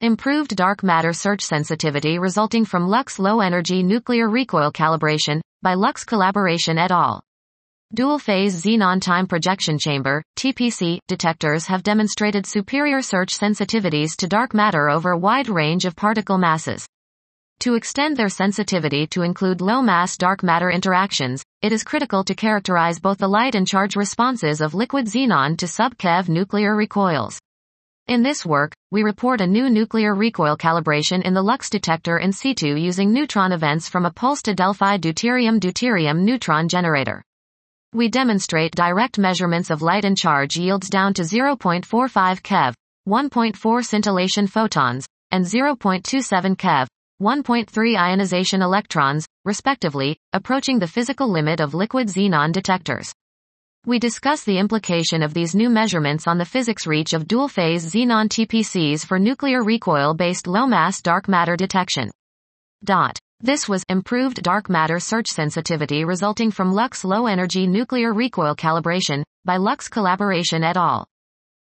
Improved dark matter search sensitivity resulting from LUX low-energy nuclear recoil calibration, by LUX Collaboration et al. Dual-phase xenon time projection chamber, TPC, detectors have demonstrated superior search sensitivities to dark matter over a wide range of particle masses. To extend their sensitivity to include low-mass dark matter interactions, it is critical to characterize both the light and charge responses of liquid xenon to sub-keV nuclear recoils. In this work, we report a new nuclear recoil calibration in the LUX detector in situ using neutron events from a pulsed Adelphi deuterium neutron generator. We demonstrate direct measurements of light and charge yields down to 0.45 keV, 1.4 scintillation photons, and 0.27 keV, 1.3 ionization electrons, respectively, approaching the physical limit of liquid xenon detectors. We discuss the implication of these new measurements on the physics reach of dual-phase xenon TPCs for nuclear recoil-based low-mass dark matter detection. This was improved dark matter search sensitivity resulting from LUX low-energy nuclear recoil calibration, by LUX Collaboration et al.